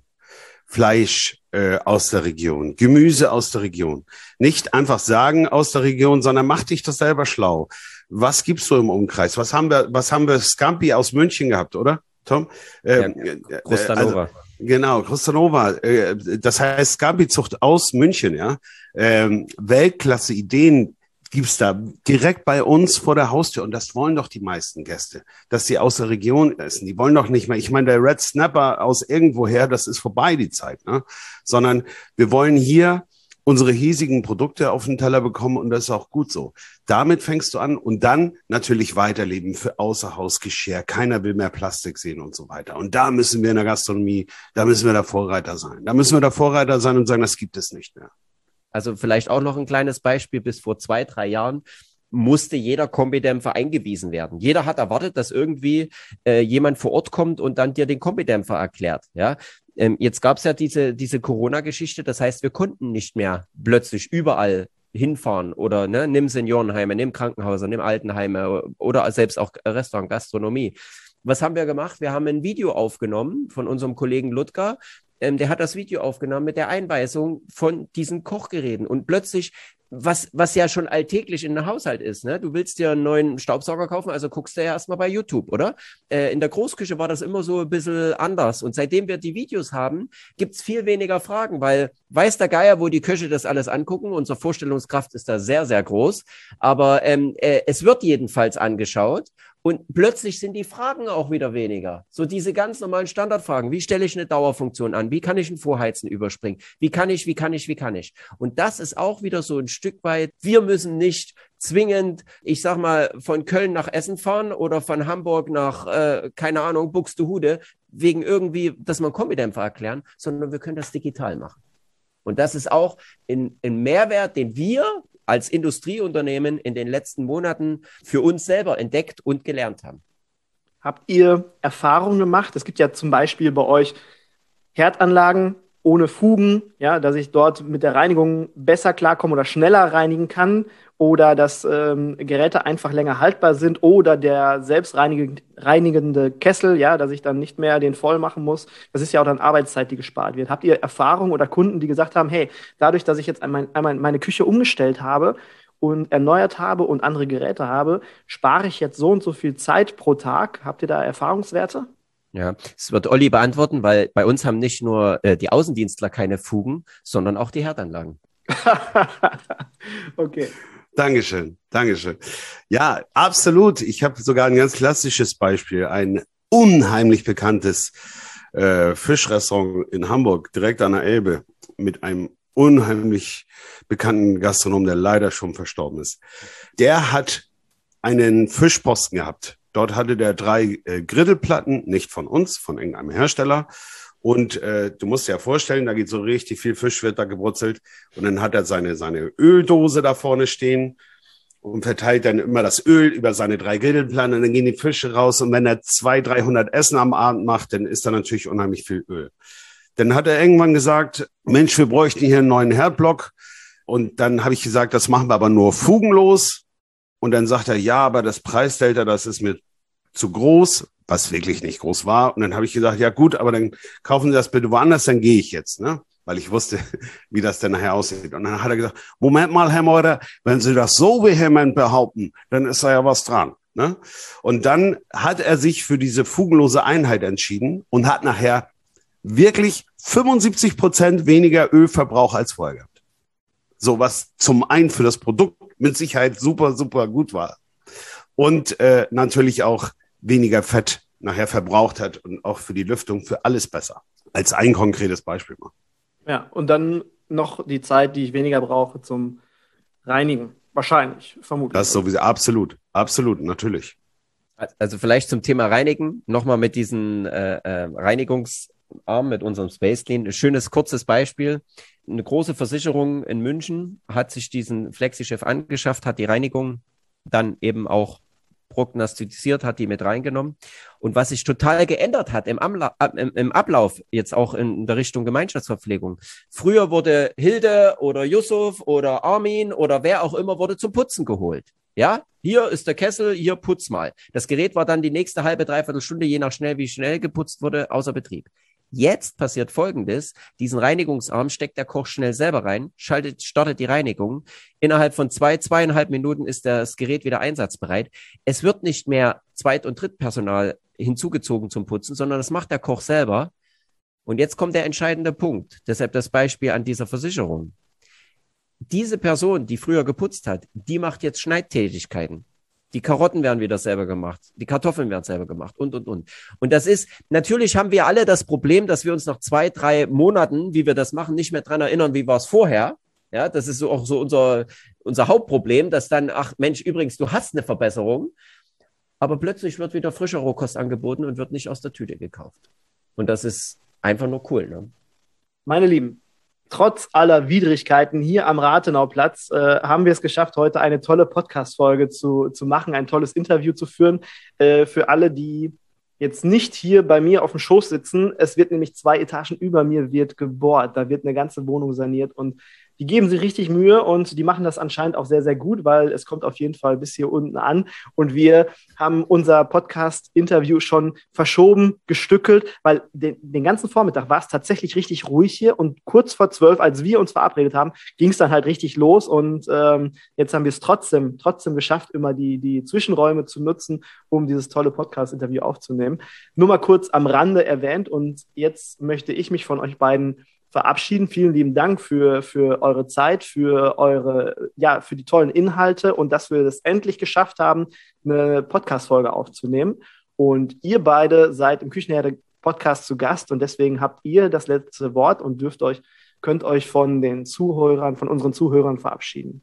Fleisch äh, aus der Region, Gemüse aus der Region. Nicht einfach sagen aus der Region, sondern mach dich das selber schlau. Was gibt's so im Umkreis? Was haben wir, was haben wir Scampi aus München gehabt, oder, Tom? Ähm, ja, Krustanova. Also, genau, Krustanova. Äh, das heißt Scampi-Zucht aus München, ja. Ähm, Weltklasse-Ideen gibt's da direkt bei uns vor der Haustür. Und das wollen doch die meisten Gäste, dass die aus der Region essen. Die wollen doch nicht mehr, ich meine, der Red Snapper aus irgendwoher, das ist vorbei, die Zeit, ne? Sondern wir wollen hier unsere hiesigen Produkte auf den Teller bekommen und das ist auch gut so. Damit fängst du an und dann natürlich weiterleben für Außerhausgeschirr. Keiner will mehr Plastik sehen und so weiter. Und da müssen wir in der Gastronomie, da müssen wir der Vorreiter sein. Da müssen wir der Vorreiter sein und sagen, das gibt es nicht mehr. Also vielleicht auch noch ein kleines Beispiel. Bis vor zwei, drei Jahren musste jeder Kombidämpfer eingewiesen werden. Jeder hat erwartet, dass irgendwie äh, jemand vor Ort kommt und dann dir den Kombidämpfer erklärt. Ja, ähm, jetzt gab es ja diese diese Corona-Geschichte. Das heißt, wir konnten nicht mehr plötzlich überall hinfahren oder ne, nimm Seniorenheime, nimm Krankenhäuser, nimm Altenheime oder selbst auch Restaurant, Gastronomie. Was haben wir gemacht? Wir haben ein Video aufgenommen von unserem Kollegen Ludger. Ähm, der hat das Video aufgenommen mit der Einweisung von diesen Kochgeräten und plötzlich Was, was ja schon alltäglich in einem Haushalt ist, ne? Du willst dir einen neuen Staubsauger kaufen, also guckst du ja erstmal bei YouTube, oder? Äh, in der Großküche war das immer so ein bisschen anders. Und seitdem wir die Videos haben, gibt's viel weniger Fragen, weil weiß der Geier, wo die Köche das alles angucken. Unsere Vorstellungskraft ist da sehr, sehr groß. Aber ähm, äh, es wird jedenfalls angeschaut. Und plötzlich sind die Fragen auch wieder weniger. So diese ganz normalen Standardfragen. Wie stelle ich eine Dauerfunktion an? Wie kann ich ein Vorheizen überspringen? Wie kann ich, wie kann ich, wie kann ich? Und das ist auch wieder so ein Stück weit, wir müssen nicht zwingend, ich sag mal, von Köln nach Essen fahren oder von Hamburg nach, äh, keine Ahnung, Buxtehude, wegen irgendwie, dass man Kombidämpfer erklären, sondern wir können das digital machen. Und das ist auch ein, ein Mehrwert, den wir als Industrieunternehmen in den letzten Monaten für uns selber entdeckt und gelernt haben. Habt ihr Erfahrungen gemacht? Es gibt ja zum Beispiel bei euch Herdanlagen ohne Fugen, ja, dass ich dort mit der Reinigung besser klarkomme oder schneller reinigen kann oder dass ähm, Geräte einfach länger haltbar sind oder der selbstreinigende Kessel, ja, dass ich dann nicht mehr den voll machen muss. Das ist ja auch dann Arbeitszeit, die gespart wird. Habt ihr Erfahrungen oder Kunden, die gesagt haben, hey, dadurch, dass ich jetzt einmal, einmal meine Küche umgestellt habe und erneuert habe und andere Geräte habe, spare ich jetzt so und so viel Zeit pro Tag? Habt ihr da Erfahrungswerte? Ja, das wird Olli beantworten, weil bei uns haben nicht nur äh, die Außendienstler keine Fugen, sondern auch die Herdanlagen. Okay. Dankeschön, Dankeschön. Ja, absolut. Ich habe sogar ein ganz klassisches Beispiel. Ein unheimlich bekanntes äh, Fischrestaurant in Hamburg, direkt an der Elbe, mit einem unheimlich bekannten Gastronom, der leider schon verstorben ist. Der hat einen Fischposten gehabt. Dort hatte der drei äh, Grittelplatten, nicht von uns, von irgendeinem Hersteller. Und äh, du musst dir ja vorstellen, da geht so richtig viel Fisch, wird da gebrutzelt. Und dann hat er seine, seine Öldose da vorne stehen. und verteilt dann immer das Öl über seine drei Grillplatten und dann gehen die Fische raus und wenn er zweihundert, dreihundert Essen am Abend macht, dann ist da natürlich unheimlich viel Öl. Dann hat er irgendwann gesagt, Mensch, wir bräuchten hier einen neuen Herdblock und dann habe ich gesagt, das machen wir aber nur fugenlos und dann sagt er, ja, aber das Preisdelta, das ist mir zu groß, was wirklich nicht groß war und dann habe ich gesagt, ja gut, aber dann kaufen Sie das bitte woanders, dann gehe ich jetzt, ne? Weil ich wusste, wie das denn nachher aussieht. Und dann hat er gesagt, Moment mal, Herr Meurer, wenn Sie das so vehement behaupten, dann ist da ja was dran. Ne? Und dann hat er sich für diese fugenlose Einheit entschieden und hat nachher wirklich fünfundsiebzig Prozent weniger Ölverbrauch als vorher gehabt. So, was zum einen für das Produkt mit Sicherheit super, super gut war. Und äh, natürlich auch weniger Fett nachher verbraucht hat und auch für die Lüftung, für alles besser. Als ein konkretes Beispiel mal. Ja, und dann noch die Zeit, die ich weniger brauche zum Reinigen. Wahrscheinlich, vermutlich. Das ist sowieso, absolut, absolut, natürlich. Also vielleicht zum Thema Reinigen, nochmal mit diesen äh, äh, Reinigungsarm, mit unserem Space Clean. Ein schönes, kurzes Beispiel. Eine große Versicherung in München hat sich diesen FlexiChef angeschafft, hat die Reinigung dann eben auch prognostiziert, hat die mit reingenommen. Und was sich total geändert hat im, Amla- im, im Ablauf, jetzt auch in der Richtung Gemeinschaftsverpflegung. Früher wurde Hilde oder Yusuf oder Armin oder wer auch immer wurde zum Putzen geholt. Ja, hier ist der Kessel, hier putz mal. Das Gerät war dann die nächste halbe, dreiviertel Stunde, je nach schnell, wie schnell geputzt wurde, außer Betrieb. Jetzt passiert Folgendes, diesen Reinigungsarm steckt der Koch schnell selber rein, schaltet, startet die Reinigung. Innerhalb von zwei, zweieinhalb Minuten ist das Gerät wieder einsatzbereit. Es wird nicht mehr Zweit- und Drittpersonal hinzugezogen zum Putzen, sondern das macht der Koch selber. Und jetzt kommt der entscheidende Punkt, deshalb das Beispiel an dieser Versicherung. Diese Person, die früher geputzt hat, die macht jetzt Schneidtätigkeiten. Die Karotten werden wieder selber gemacht. Die Kartoffeln werden selber gemacht und, und, und. Und das ist, natürlich haben wir alle das Problem, dass wir uns nach zwei, drei Monaten, wie wir das machen, nicht mehr dran erinnern, wie war es vorher. Ja, das ist so auch so unser, unser Hauptproblem, dass dann, ach Mensch, übrigens, du hast eine Verbesserung. Aber plötzlich wird wieder frischer Rohkost angeboten und wird nicht aus der Tüte gekauft. Und das ist einfach nur cool, ne? Meine Lieben, trotz aller Widrigkeiten hier am Rathenauplatz äh, haben wir es geschafft, heute eine tolle Podcast-Folge zu, zu machen, ein tolles Interview zu führen. Äh, für alle, die jetzt nicht hier bei mir auf dem Schoß sitzen, es wird nämlich zwei Etagen über mir wird gebohrt. Da wird eine ganze Wohnung saniert und die geben sich richtig Mühe und die machen das anscheinend auch sehr, sehr gut, weil es kommt auf jeden Fall bis hier unten an. Und wir haben unser Podcast-Interview schon verschoben, gestückelt, weil den, den ganzen Vormittag war es tatsächlich richtig ruhig hier. Und kurz vor zwölf, als wir uns verabredet haben, ging es dann halt richtig los. Und ähm, jetzt haben wir es trotzdem, trotzdem geschafft, immer die, die Zwischenräume zu nutzen, um dieses tolle Podcast-Interview aufzunehmen. Nur mal kurz am Rande erwähnt. Und jetzt möchte ich mich von euch beiden verabschieden. Vielen lieben Dank für, für eure Zeit, für eure, ja, für die tollen Inhalte und dass wir das endlich geschafft haben, eine Podcast-Folge aufzunehmen. Und ihr beide seid im Küchenherde-Podcast zu Gast und deswegen habt ihr das letzte Wort und dürft euch, könnt euch von den Zuhörern, von unseren Zuhörern verabschieden.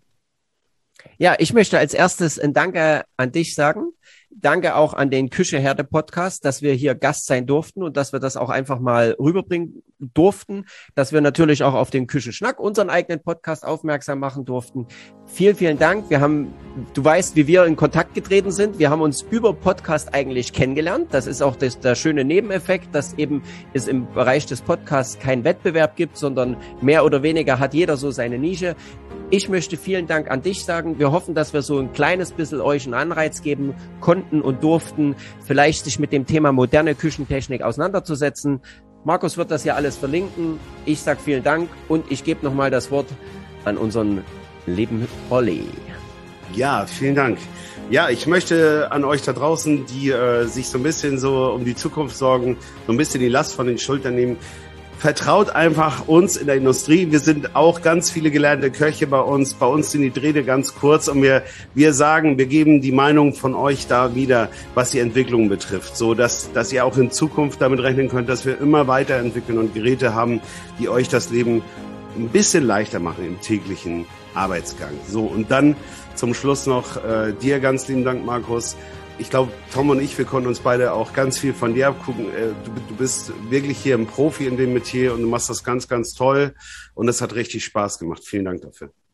Ja, ich möchte als erstes ein Danke an dich sagen. Danke auch an den Küche-Herde-Podcast, dass wir hier Gast sein durften und dass wir das auch einfach mal rüberbringen durften, dass wir natürlich auch auf den Küchenschnack, unseren eigenen Podcast, aufmerksam machen durften. Vielen, vielen Dank. Wir haben, du weißt, wie wir in Kontakt getreten sind. Wir haben uns über Podcast eigentlich kennengelernt. Das ist auch das, der schöne Nebeneffekt, dass eben es im Bereich des Podcasts keinen Wettbewerb gibt, sondern mehr oder weniger hat jeder so seine Nische. Ich möchte vielen Dank an dich sagen. Wir hoffen, dass wir so ein kleines bisschen euch einen Anreiz geben konnten und durften, vielleicht sich mit dem Thema moderne Küchentechnik auseinanderzusetzen. Markus wird das ja alles verlinken. Ich sage vielen Dank und ich gebe nochmal das Wort an unseren lieben Olli. Ja, vielen Dank. Ja, ich möchte an euch da draußen, die äh, sich so ein bisschen so um die Zukunft sorgen, so ein bisschen die Last von den Schultern nehmen. Vertraut einfach uns in der Industrie. Wir sind auch ganz viele gelernte Köche bei uns. Bei uns sind die Drähte ganz kurz und wir, wir sagen, wir geben die Meinung von euch da wieder, was die Entwicklung betrifft, so dass, dass ihr auch in Zukunft damit rechnen könnt, dass wir immer weiterentwickeln und Geräte haben, die euch das Leben ein bisschen leichter machen im täglichen Arbeitsgang. So, und dann zum Schluss noch äh, dir ganz lieben Dank, Markus. Ich glaube, Tom und ich, wir konnten uns beide auch ganz viel von dir abgucken. Du, du bist wirklich hier ein Profi in dem Metier und du machst das ganz, ganz toll. Und es hat richtig Spaß gemacht. Vielen Dank dafür.